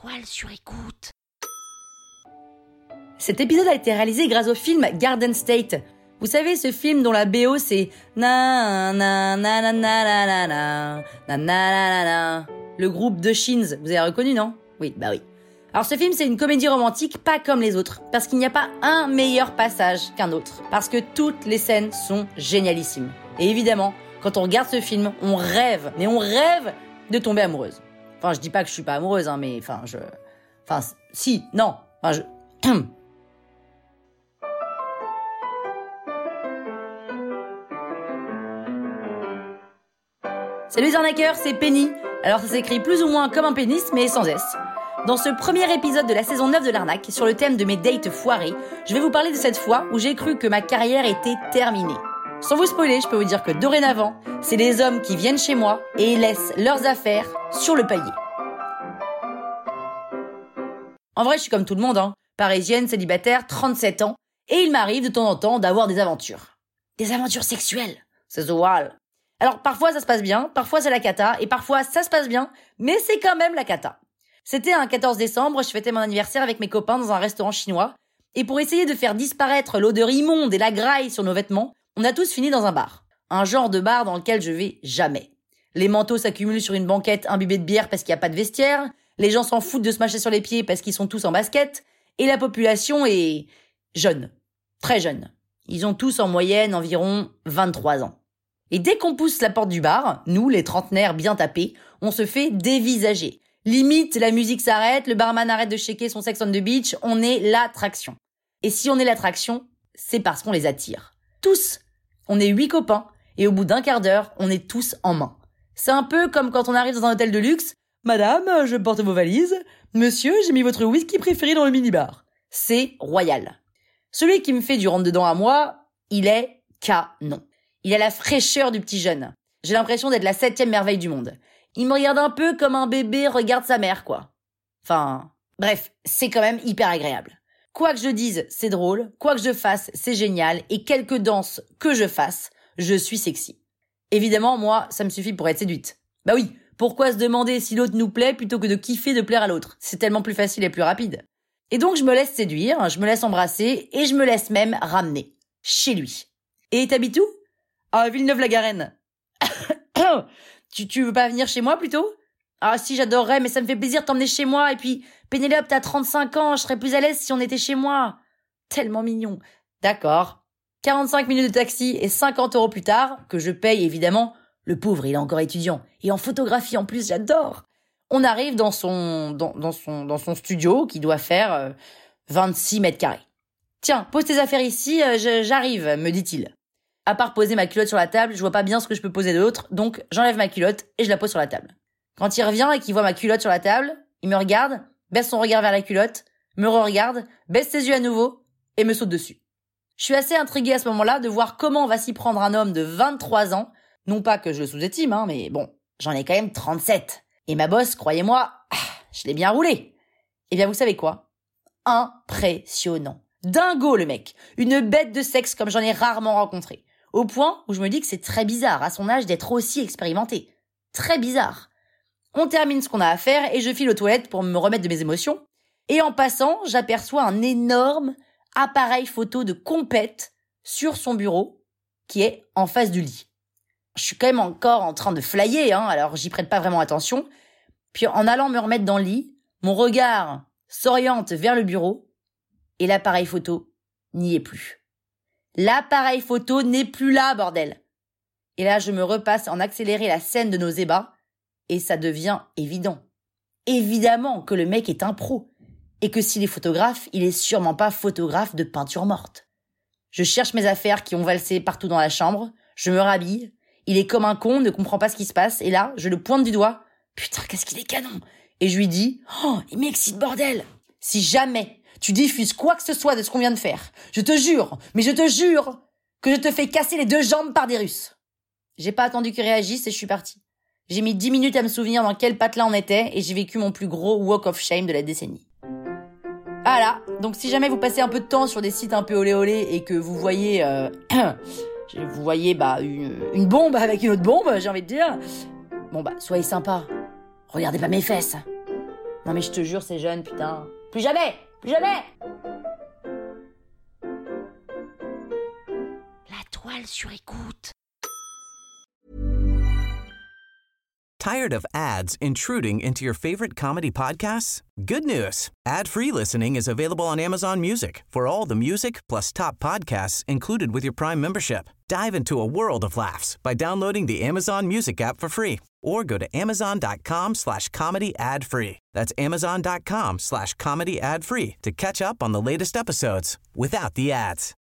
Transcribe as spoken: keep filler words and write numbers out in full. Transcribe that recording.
Étoiles sur écoute. Cet épisode a été réalisé grâce au film Garden State. Vous savez, ce film dont la B O c'est na na na na na na na na na na na. Le groupe The Shins, vous avez reconnu, non? Oui, bah oui. Alors ce film, c'est une comédie romantique pas comme les autres, parce qu'il n'y a pas un meilleur passage qu'un autre, parce que toutes les scènes sont génialissimes. Et évidemment, quand on regarde ce film, on rêve, mais on rêve de tomber amoureuse. Enfin, je dis pas que je suis pas amoureuse, hein, mais enfin, je... Enfin, si, non, enfin, je... Salut les arnaqueurs, c'est Penny. Alors ça s'écrit plus ou moins comme un pénis, mais sans S. Dans ce premier épisode de la saison neuf de l'arnaque, sur le thème de mes dates foirées, je vais vous parler de cette fois où j'ai cru que ma carrière était terminée. Sans vous spoiler, je peux vous dire que dorénavant, c'est les hommes qui viennent chez moi et laissent leurs affaires sur le palier. En vrai, je suis comme tout le monde, hein. Parisienne, célibataire, trente-sept ans, et il m'arrive de temps en temps d'avoir des aventures. Des aventures sexuelles. C'est the wall. Alors parfois ça se passe bien, parfois c'est la cata, et parfois ça se passe bien, mais c'est quand même la cata. C'était un quatorze décembre, je fêtais mon anniversaire avec mes copains dans un restaurant chinois, et pour essayer de faire disparaître l'odeur immonde et la graille sur nos vêtements, on a tous fini dans un bar. Un genre de bar dans lequel je vais jamais. Les manteaux s'accumulent sur une banquette imbibée de bière parce qu'il n'y a pas de vestiaire, les gens s'en foutent de se mâcher sur les pieds parce qu'ils sont tous en basket, et la population est jeune, très jeune. Ils ont tous en moyenne environ vingt-trois ans. Et dès qu'on pousse la porte du bar, nous, les trentenaires bien tapés, on se fait dévisager. Limite, la musique s'arrête, le barman arrête de shaker son sex on the beach, on est l'attraction. Et si on est l'attraction, c'est parce qu'on les attire. Tous. On est huit copains, et au bout d'un quart d'heure, on est tous en main. C'est un peu comme quand on arrive dans un hôtel de luxe. « Madame, je porte vos valises. Monsieur, j'ai mis votre whisky préféré dans le minibar. » C'est royal. Celui qui me fait du rentre-dedans à moi, il est canon. Il a la fraîcheur du petit jeune. J'ai l'impression d'être la septième merveille du monde. Il me regarde un peu comme un bébé regarde sa mère, quoi. Enfin, bref, c'est quand même hyper agréable. Quoi que je dise, c'est drôle. Quoi que je fasse, c'est génial. Et quelque danse que je fasse, je suis sexy. Évidemment, moi, ça me suffit pour être séduite. Bah oui, pourquoi se demander si l'autre nous plaît plutôt que de kiffer de plaire à l'autre? C'est tellement plus facile et plus rapide. Et donc, je me laisse séduire, je me laisse embrasser et je me laisse même ramener. Chez lui. Et t'habites où? À Villeneuve-la-Garenne. tu, tu veux pas venir chez moi plutôt? Ah si, j'adorerais, mais ça me fait plaisir de t'emmener chez moi. Et puis, Pénélope, t'as trente-cinq ans, je serais plus à l'aise si on était chez moi. Tellement mignon. D'accord. quarante-cinq minutes de taxi et cinquante euros plus tard, que je paye évidemment. Le pauvre, il est encore étudiant. Et en photographie en plus, j'adore. On arrive dans son, dans, dans son, dans son studio qui doit faire euh, vingt-six mètres carrés. Tiens, pose tes affaires ici, euh, je, j'arrive, me dit-il. À part poser ma culotte sur la table, je vois pas bien ce que je peux poser d'autre, donc j'enlève ma culotte et je la pose sur la table. Quand il revient et qu'il voit ma culotte sur la table, il me regarde, baisse son regard vers la culotte, me re-regarde, baisse ses yeux à nouveau et me saute dessus. Je suis assez intriguée à ce moment-là de voir comment va s'y prendre un homme de vingt-trois ans, non pas que je le sous-estime, hein, mais bon, j'en ai quand même trente-sept. Et ma bosse, croyez-moi, je l'ai bien roulé. Eh bien, vous savez quoi? Impressionnant. Dingo, le mec. Une bête de sexe comme j'en ai rarement rencontré. Au point où je me dis que c'est très bizarre, à son âge, d'être aussi expérimenté. Très bizarre. On termine ce qu'on a à faire et je file aux toilettes pour me remettre de mes émotions. Et en passant, j'aperçois un énorme appareil photo de compète sur son bureau qui est en face du lit. Je suis quand même encore en train de flyer, hein, alors j'y prête pas vraiment attention. Puis en allant me remettre dans le lit, mon regard s'oriente vers le bureau et l'appareil photo n'y est plus. L'appareil photo n'est plus là, bordel. Et là, je me repasse en accéléré la scène de nos ébats et ça devient évident. Évidemment que le mec est un pro et que s'il est photographe, il est sûrement pas photographe de peinture morte. Je cherche mes affaires qui ont valsé partout dans la chambre, je me rhabille, il est comme un con, ne comprend pas ce qui se passe et là, je le pointe du doigt. Putain, qu'est-ce qu'il est canon! Et je lui dis, oh, il m'excite, bordel! Si jamais tu diffuses quoi que ce soit de ce qu'on vient de faire, je te jure, mais je te jure, que je te fais casser les deux jambes par des Russes. J'ai pas attendu qu'il réagisse et je suis partie. J'ai mis dix minutes à me souvenir dans quel patelin on était et j'ai vécu mon plus gros walk of shame de la décennie. Voilà, donc si jamais vous passez un peu de temps sur des sites un peu olé olé et que vous voyez, euh, vous voyez bah une, une bombe avec une autre bombe, j'ai envie de dire, bon bah soyez sympa, regardez pas mes fesses. Non mais je te jure, c'est jeune, putain. Plus jamais! Plus jamais! La toile sur écoute. Tired of ads intruding into your favorite comedy podcasts? Good news. Ad-free listening is available on Amazon Music for all the music plus top podcasts included with your Prime membership. Dive into a world of laughs by downloading the Amazon Music app for free or go to amazon.com slash comedy ad free. That's amazon.com slash comedy ad free to catch up on the latest episodes without the ads.